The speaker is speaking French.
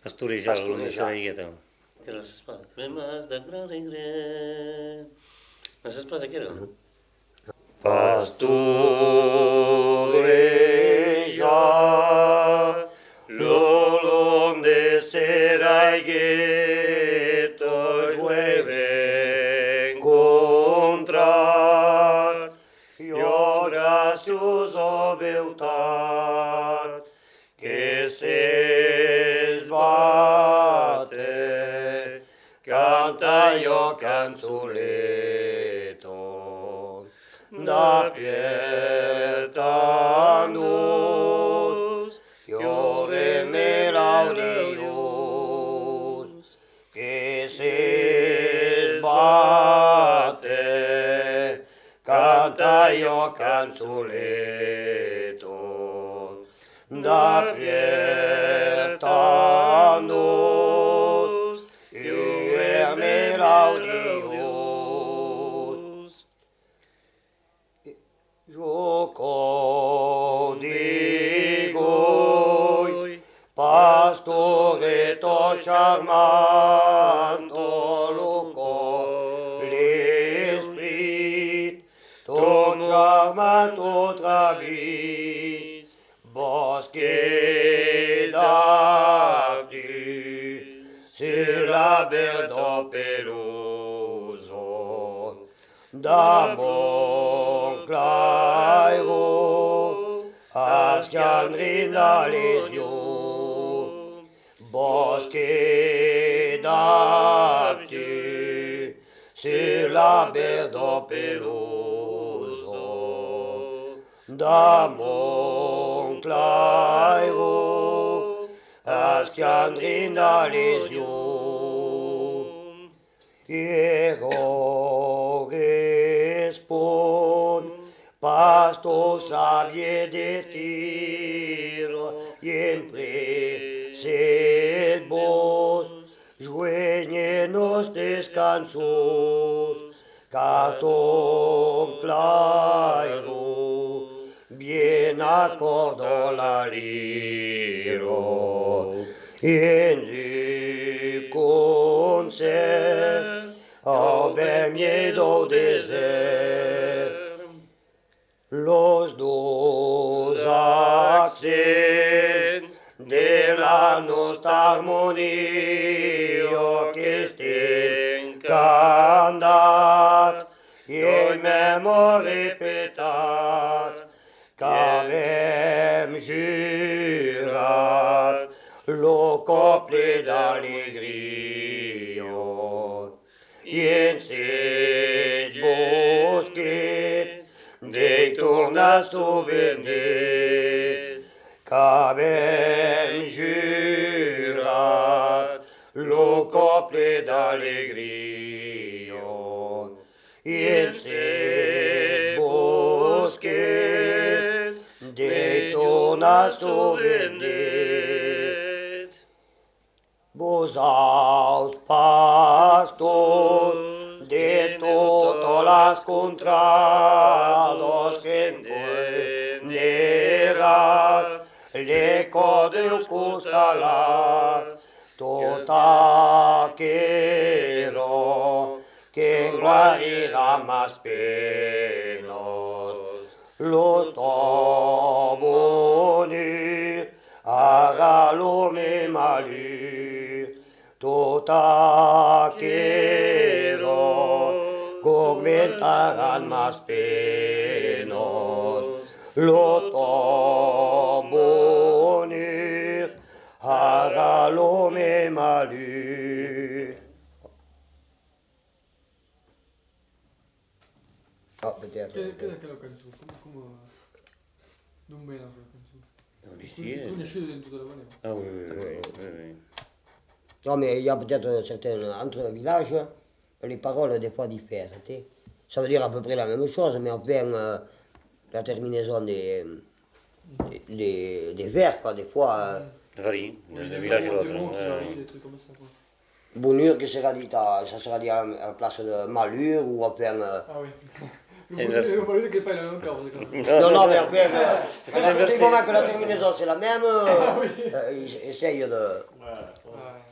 Pastorejar nessa guieta. Aquela se espada. Mas da gran regret. Mas se espada aquela. Pastorejar lo long de serai gueto juere encontrar io gracios o beltat que se sbate canta io canzoletto da pietanus iore melodius che se sbate canta io canzoletto da pietanus iore melodius gioco di goi pastore to charmanto loco l'esprit ton charmanto travis bosque d'ardu sur la berdo peloso da bon clairo asciandrina lesio bosque d'ardu sur la berdo peloso da mon clairo asciandrina lesio ero respon pasto sabie de tiro siempre sed vos jueñenos descansos carton claro bien accordo la liro en su concert au miedo desert los dos accents de la nostra armonia que estén cantat et même repetat qu'avem jurat lo couplet d'allegria en set bosquet de torna souvenir qu'avem jurat lo couplet d'allegria en set bosquet de torna souvenir vos aus pastos de todas las contrados que negat l'eco deus costalas tota quero que guarirá más penos los tobonir hágalo me malir tota quero comentarán más penos lo tobonir hágalo me malir. Che è quella canzone? Come... Non bene quella canzone. Non riuscire. Conosciuto in tutta la maniera. Ah oui, oui, oui. Non, mais il y a peut-être certains, entre villages, les paroles des fois différentes. Ça veut dire à peu près la même chose, mais enfin, la terminaison des vers, quoi, des fois. Varie, d'un village à l'autre. Des mots qui varient, des trucs comme ça, quoi. Bonheur qui sera dit ça sera dit à la place de malheur ou enfin. Ah oui. Non, che poi non cavolo. Non, mais enfin, c'est du moment que la terminaison c'est la même, essaye de. Ouais.